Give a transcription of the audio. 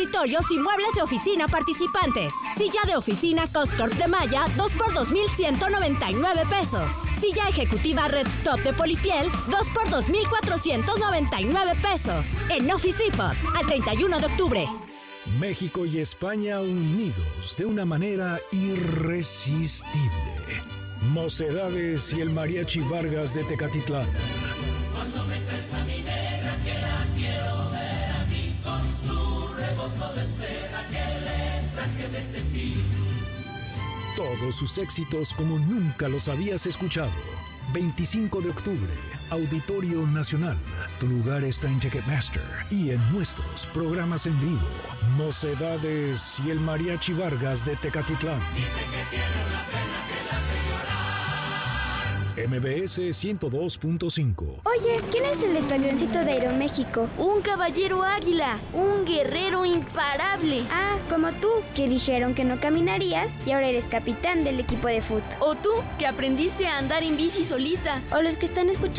Escritorios y muebles de oficina participantes. Silla de oficina Coscorp de Maya, 2 por 2,199 pesos. Silla ejecutiva Red Stop de Polipiel, 2 por 2,499 pesos. En Office Depot, al 31 de octubre. México y España unidos de una manera irresistible. Mocedades y el Mariachi Vargas de Tecatitlán. Cuando me crezca mi negra, que la quiero ver a mí, con su rebozo de seda que le traje de Tepic. Todos sus éxitos como nunca los habías escuchado. 25 de octubre, Auditorio Nacional. Tu lugar está en Ticketmaster y en nuestros programas en vivo. Mocedades y el Mariachi Vargas de Tecatitlán. Dice que tiene una pena que la hace llorar. MBS 102.5. Oye, ¿quién es el escuadroncito de Aeroméxico? Un caballero águila, un guerrero imparable. Ah, como tú, que dijeron que no caminarías y ahora eres capitán del equipo de fútbol. O tú, que aprendiste a andar en bici solita. O los que están escuchando